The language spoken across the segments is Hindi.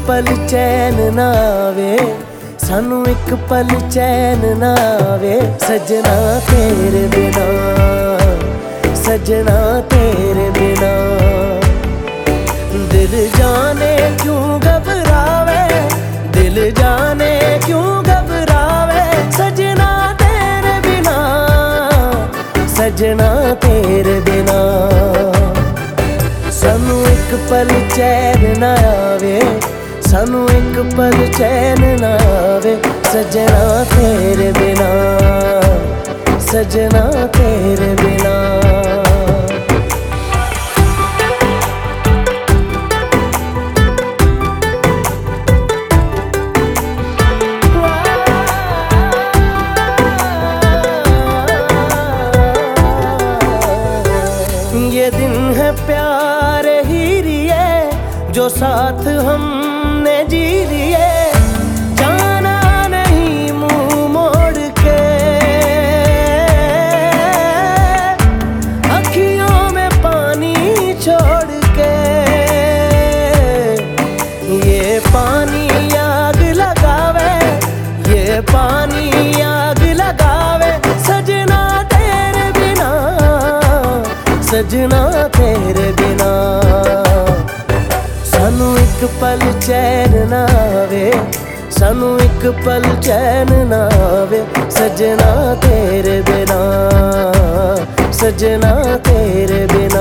पल चैन ना आवे, सानू एक पल चैन ना आवे। सजना तेरे बिना, सजना तेरे बिना। दिल जाने क्यों घबरावे, दिल जाने क्यों घबरावे। सजना तेरे बिना, सजना तेरे बिना। सानू एक पल चैन ना आवे, सानू एक पल चैन ना आवे। सजना तेरे बिना, सजना तेरे बिना। ये दिन है प्यार ही रिए, जो साथ हमने जी लिए। जाना नहीं मुंह मोड़ के, अखियों में पानी छोड़ के। ये पानी आग लगावे, ये पानी आग लगावे। सजना तेरे बिना, सजना तेरे बिना। सानू एक पल चैन ना आवे, सानू एक पल चैन ना आवे। सजना तेरे बिना, सजना तेरे बिना।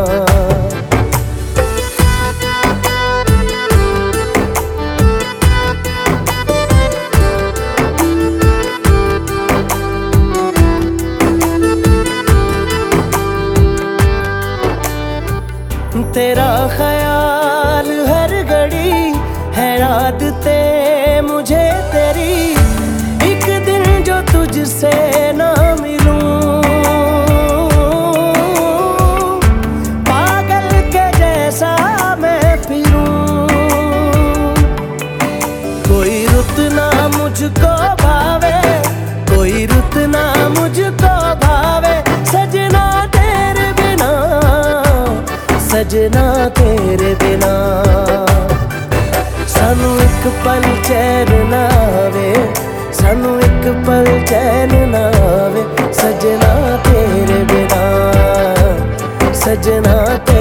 तेरा ख्याल हर घड़ी है आदतें मुझे तेरी। एक दिन जो तुझसे ना मिलूं, पागल के जैसा मैं फिरूं। कोई रुत ना मुझको भावे, कोई रुत ना मुझको भावे। सजना तेरे बिना, सजना तेरे बिना। सानू एक पल चैन ना आवे, सानू एक पल चैन ना आवे। सजना तेरे बिना, सजना तेरे